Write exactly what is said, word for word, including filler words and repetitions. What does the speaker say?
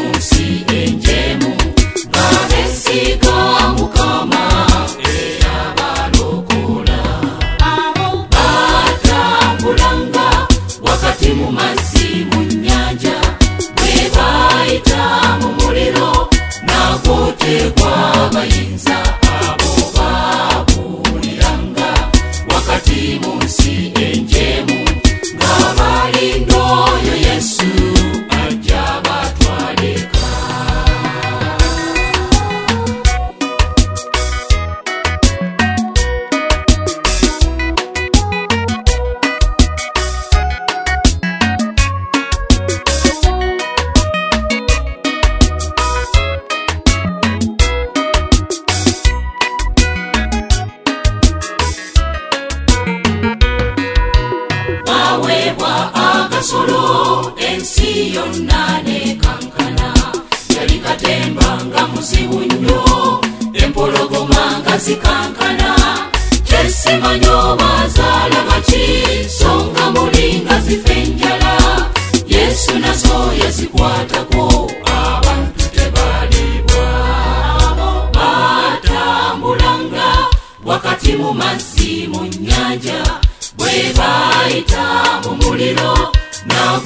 munsi enjemu babesiga Mukama eyabalokola. Abo batambulanga wakati mu mazzi mu nnyanja bwe bayita mu muliro nakotekwa bayinza. Abo babuliranga wakati munsi enjemu nga balinda oyo Yesu ajja batwaleka. Bawebwa agasolo ensi yonna nekankana yali katemba nga muzibu nnyo empologoma nga zikankana. Kyesimanyi obazaala baki songa mulinga zife enjala. Yesu nazo yazikwatako abantu tebalibwa. Abo batambulanga wakati mu mazzi mu nnyanja bwe bayita mu muliro